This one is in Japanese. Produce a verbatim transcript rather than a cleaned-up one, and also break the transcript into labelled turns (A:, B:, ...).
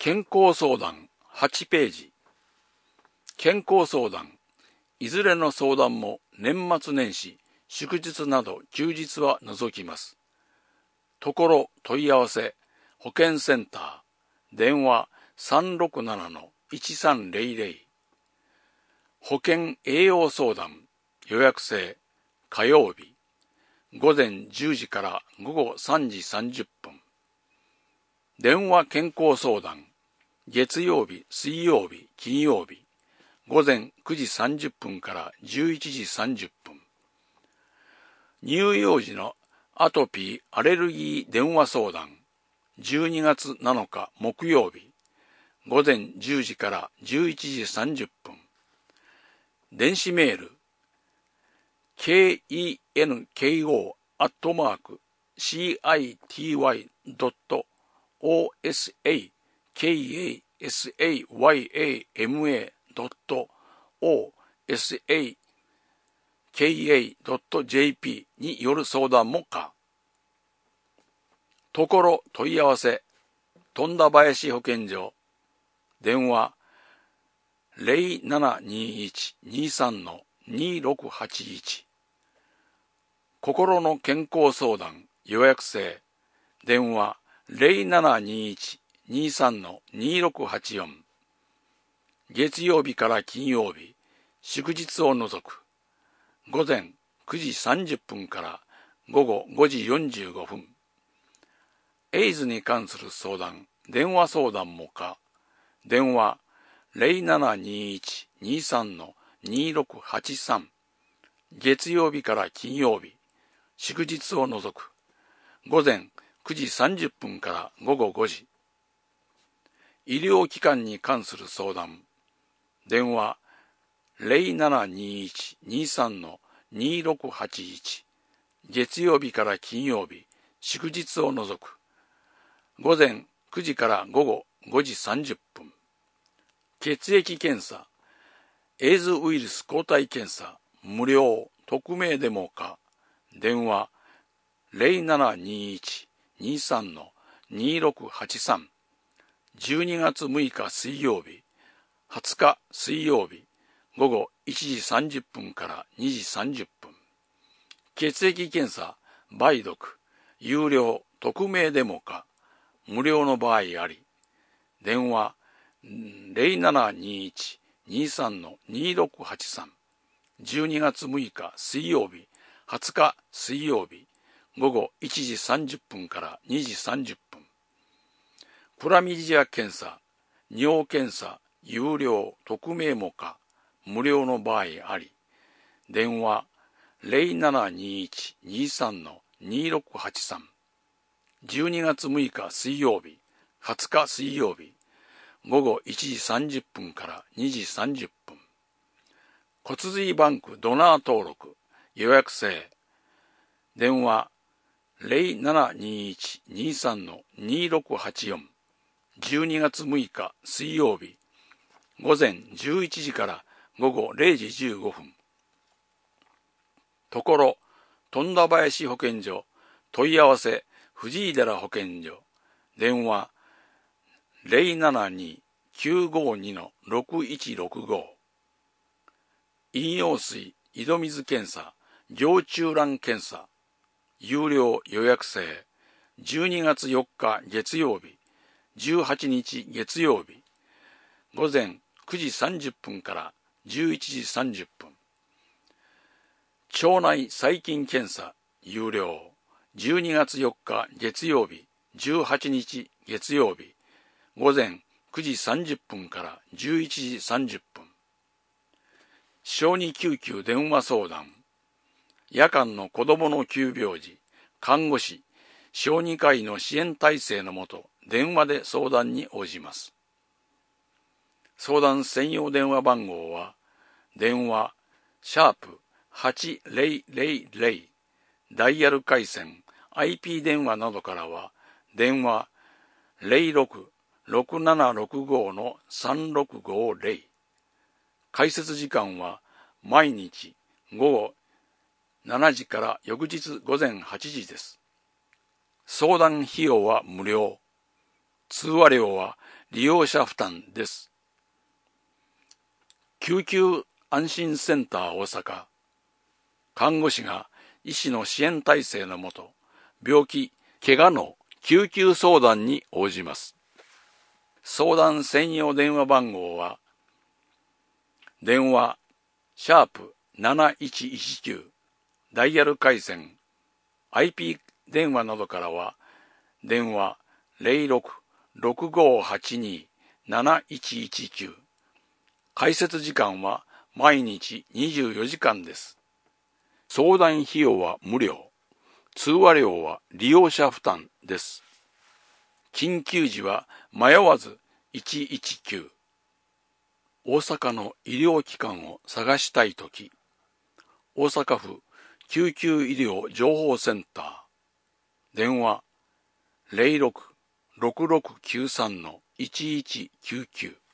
A: 健康相談はちページ。健康相談。いずれの相談も年末年始、祝日など休日は除きます。ところ問い合わせ、保健センター、電話 さんろくななのいちさんゼロゼロ。保健栄養相談、予約制、火曜日、午前じゅうじから午後さんじさんじゅっぷん。電話健康相談、月曜日、水曜日、金曜日、午前くじさんじゅっぷんからじゅういちじさんじゅっぷん。乳幼児のアトピーアレルギー電話相談、じゅうにがつなのか木曜日、午前じゅうじからじゅういちじさんじゅっぷん。電子メール、ケーイーエヌケーオー アットマーク シーアイティーワイ ドット オーエスエーケーエーエスエーワイエーエムエー ドット オーエスエーケーエー ドット ジェーピー による相談も可。ところ問い合わせ、富田林保健所、電話 ゼロななにいちにさんのにろくはちいち。心の健康相談予約制、電話 ゼロななにいちにさんのにろくはちよん。月曜日から金曜日、祝日を除く、午前くじさんじゅっぷんから午後ごじよんじゅうごふん。エイズに関する相談、電話相談も可。電話 ゼロななにいちにさんのにろくはちさん。月曜日から金曜日、祝日を除く、午前くじさんじゅっぷんから午後ごじ。医療機関に関する相談、電話 ゼロななにいちにさんのにろくはちいち。月曜日から金曜日、祝日を除く、午前くじから午後ごじさんじゅっぷん。血液検査、エイズウイルス抗体検査、無料、匿名でも可。電話 ゼロななにいちにさんのにろくはちさん。じゅうにがつむいか水曜日、はつか水曜日、午後いちじさんじゅっぷんからにじさんじゅっぷん。血液検査、梅毒、有料、匿名でも可。無料の場合あり。電話ゼロななにいちにさんのにろくはちさん。じゅうにがつむいか水曜日、はつか水曜日、午後いちじさんじゅっぷんからにじさんじゅっぷん。クラミジア検査、尿検査、有料、匿名も可。無料の場合あり。電話ゼロななにいちにさんのにろくはちさん。じゅうにがつむいか水曜日、はつか水曜日、午後いちじさんじゅっぷんからにじさんじゅっぷん。骨髄バンクドナー登録、予約制。電話ゼロななにいちにさんのにろくはちよん。じゅうにがつむいか水曜日、午前じゅういちじから午後れいじじゅうごふん。ところ富田林保健所、問い合わせ藤井寺保健所、電話ゼロななにきゅうごにのろくいちろくご。飲用水、井戸水検査、凝中卵検査、有料予約制、じゅうにがつよっか月曜日、じゅうはちにち月曜日、午前くじさんじゅっぷんからじゅういちじさんじゅっぷん。腸内細菌検査、有料、じゅうにがつよっか月曜日、じゅうはちにち月曜日、午前くじさんじゅっぷんからじゅういちじさんじゅっぷん。小児救急電話相談、夜間の子どもの急病時、看護師、小児科医の支援体制のもと、電話で相談に応じます。相談専用電話番号は、電話、シャープはちゼロゼロゼロ、ダイヤル回線、アイピー 電話などからは、電話ゼロろくろくななろくごのさんろくごゼロ。開設時間は毎日午後しちじから翌日午前はちじです。相談費用は無料。通話料は利用者負担です。救急安心センター大阪。看護師が医師の支援体制のもと、病気、怪我の救急相談に応じます。相談専用電話番号は、電話、シャープなないちいちきゅう、ダイヤル回線、アイピー 電話などからは、電話 ゼロろく ろくごはちに なないちいちきゅう、開設時間は毎日にじゅうよじかんです。相談費用は無料。通話料は利用者負担です。緊急時は迷わずいちいちきゅう。大阪の医療機関を探したいとき、大阪府救急医療情報センター。電話 ゼロろく ろくろくきゅうさん いちいちきゅうきゅう。